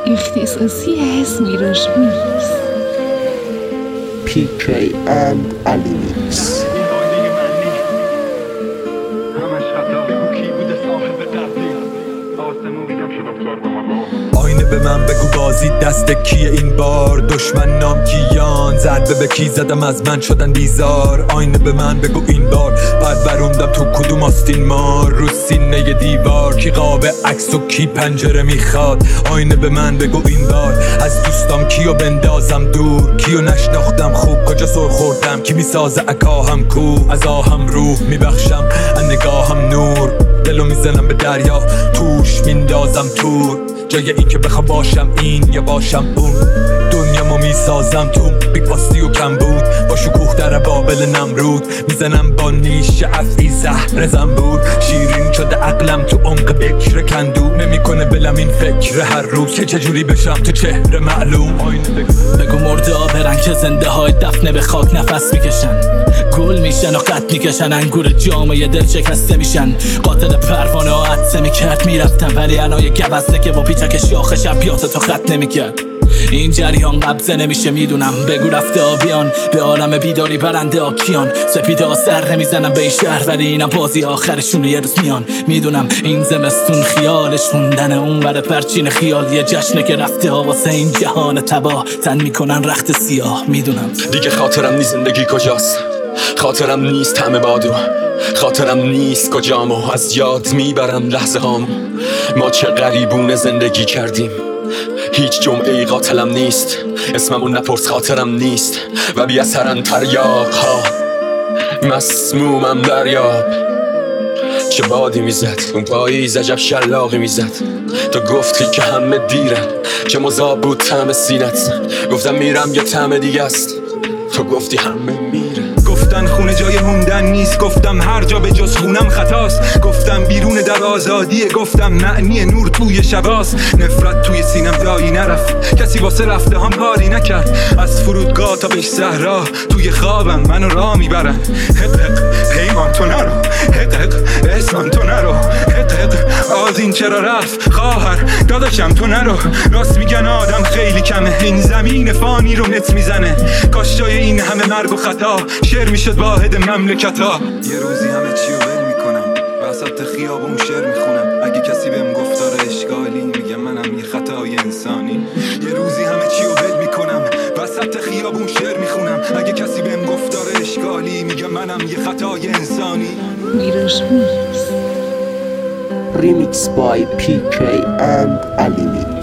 اختصاصی اسمی روش نیست. PK and Ali Mix. آینه به من بگو بازی دست کیه این بار؟ دشمن نام کیان؟ ضربه به کی زدم از من شدن بیزار؟ آینه به من بگو این بار پروروندم تو کدوم آستین مار؟ رو سینه دیوار کی قاب عکس و کی پنجره میخواد؟ آینه به من بگو این بار از دوستام کیو بندازم دور؟ کیو نشناختم خوب کجا سر خوردم؟ کی میسازه عکاهم کو؟ از آهم روح میبخشم از نگاهم نور، دلو میزنم به دریا توش میندازم تور. جای این که بخوام باشم این یا باشم اون، دنیامو میسازم تو بی پاستی و کم بود. با شکوه در بابل نمرود میزنم با نیش افعی زهر زنبور. شیرین شده عقلم تو عمق بکر کندو، نمیکنه بلم این فکر هر روز که چجوری بشم تو چهره معلوم. بگو مرده ها برن که زنده های دفنه به خاک نفس میکشن، گل میشن و قط میکشن، انگور جامعه دل شکسته میشن. قاتل پروانه ها عدسه میکرد میرفتن، ولی الان یه گوزده که با پیچک شاخ شبیات تو خط نمیکرد. این جریان قبضه نمیشه میدونم، بگو رفته آبیان به عالم بیداری برنده آکیان. سپیده ها سر نمیزنم به این شهر، ولی اینا بازی آخرشون یه روز میان. میدونم این زمستون خیالش خوندن اون بره پرچین خیال، یه جشنه که رفته ها واسه این جهان تباه تن میکنن رخت سیاه. میدونم دیگه خاطرم نیست زندگی کجاست، خاطرم نیست همه بادو، خاطرم نیست کجامو از یاد میبرم لحظه هامو. ما چه غریبونه زندگی کردیم، هیچ جمعه قاتلم نیست، اسممون نپرس خاطرم نیست و بی اثرن تریاق ها. مسمومم دریاب چه بادی میزد اون پاییز، عجب شلاقی میزد. تو گفتی که همه دیرن، چه مذاب بود طعم سینت. گفتم میرم یه طعم دیگه است، تو گفتی همه میرن. گفتن خونه جای موندن نیست، گفتم هر جا به جز خونم خطاست. گفتم بیرون در آزادیه، گفتم معنی نور توی شباست. نفرت توی سینم جایی نرفت، کسی واسه رفته هم کاری نکرد. از فرودگاه تا به صحرا توی خوابم منو راه میبرن. حق حق پیمان تو نرو، حق حق اسمان تو نرو، حق حق آذین چرا رفت خواهر داداشم تو نرو. راست میگن آدم خیلی کمه، این زمین فانی رو نت میزنه. کاش جای این همه مرگ و خطا شعر میشد واحد مملکتا. یه روزی همه چی رو ول میکنم، وسط خیابون شعر میخونم. اگه کسی بهم گفتار اشکالی میگه منم یه خطای انسانی. یه روزی همه چی رو ول میکنم، وسط خیابون شعر میخونم. اگه کسی بهم گفتار اشکالی میگه منم یه خطای انسانی. میروش نیست. Remix by PK and Ali Mix.